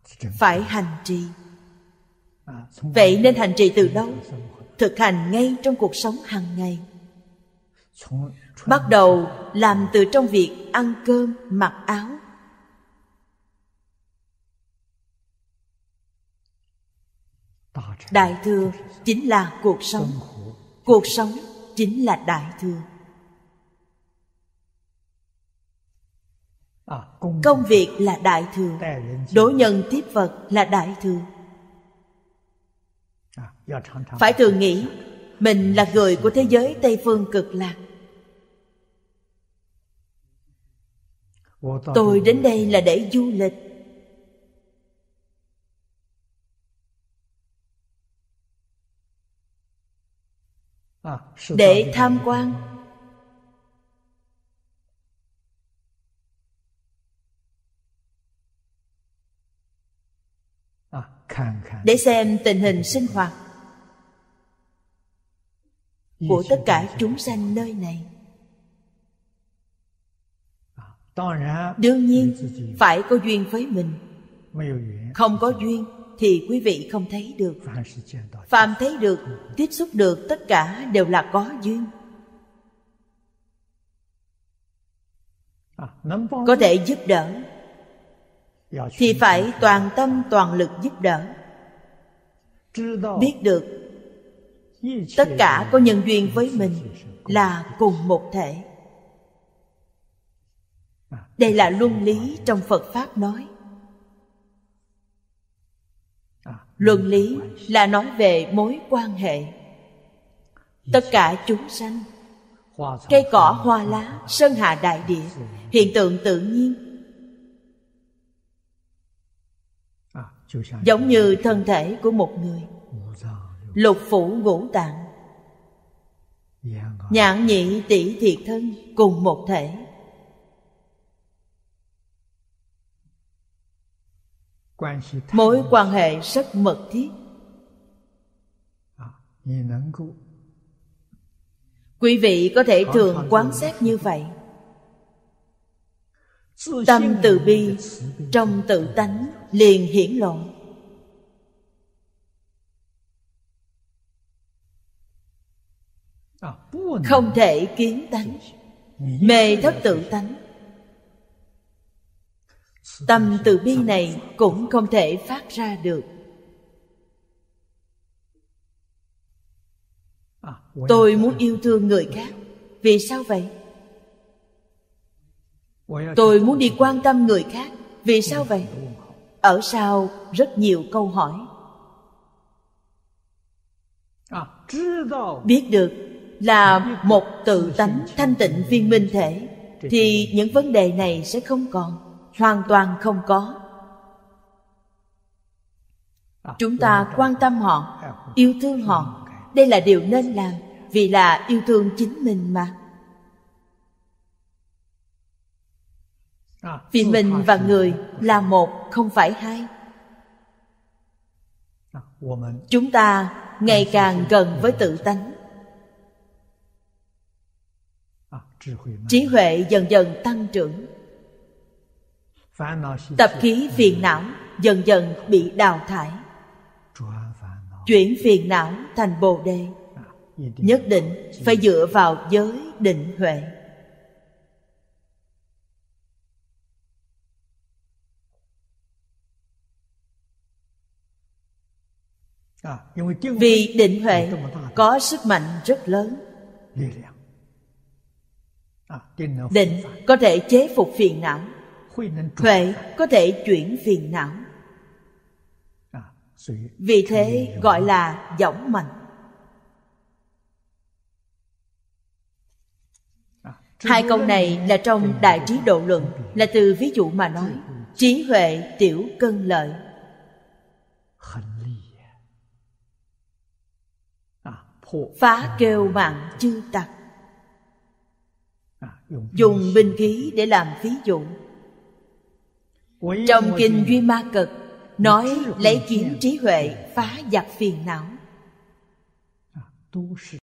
phải hành trì. Vậy nên hành trì từ đâu? Thực hành ngay trong cuộc sống hàng ngày. Bắt đầu làm từ trong việc ăn cơm, mặc áo. Đại thừa chính là cuộc sống. Cuộc sống chính là đại thừa. Công việc là đại thừa. Đối nhân tiếp vật là đại thừa. Phải thường nghĩ mình là người của thế giới Tây Phương Cực Lạc. Tôi đến đây là để du lịch. Để tham quan. Để xem tình hình sinh hoạt của tất cả chúng sanh nơi này. Đương nhiên phải có duyên với mình. Không có duyên thì quý vị không thấy được. Phàm thấy được, tiếp xúc được, tất cả đều là có duyên. Có thể giúp đỡ thì phải toàn tâm toàn lực giúp đỡ. Biết được tất cả có nhân duyên với mình là cùng một thể. Đây là luân lý trong Phật Pháp nói. Luân lý là nói về mối quan hệ. Tất cả chúng sanh, cây cỏ hoa lá, sơn hà đại địa, hiện tượng tự nhiên, giống như thân thể của một người. Lục phủ ngũ tạng, nhãn nhĩ tỷ thiệt thân cùng một thể. Mối quan hệ rất mật thiết. Quý vị có thể thường quan sát như vậy. Tâm từ bi trong tự tánh liền hiển lộ. Không thể kiến tánh, mê thất tự tánh. Tâm từ bi này cũng không thể phát ra được. Tôi muốn yêu thương người khác. Vì sao vậy? Tôi muốn đi quan tâm người khác. Vì sao vậy? Ở sau rất nhiều câu hỏi. Biết được là một tự tánh thanh tịnh viên minh thể, thì những vấn đề này sẽ không còn, hoàn toàn không có. Chúng ta quan tâm họ, yêu thương họ, đây là điều nên làm, vì là yêu thương chính mình mà. Vì mình và người là một, không phải hai. Chúng ta ngày càng gần với tự tánh. Trí huệ dần dần tăng trưởng. Tập khí phiền não dần dần bị đào thải. Chuyển phiền não thành Bồ Đề. Nhất định phải dựa vào giới định huệ. Vì định huệ có sức mạnh rất lớn. Định có thể chế phục phiền não, huệ có thể chuyển phiền não. Vì thế gọi là dõng mạnh. Hai câu này là trong Đại Trí Độ Luận, là từ ví dụ mà nói. Trí huệ tiểu cân lợi. Phá kêu mạng chư tặc. Dùng binh khí để làm ví dụ. Trong kinh Duy Ma Cật nói lấy kiếm trí huệ phá giặc phiền não.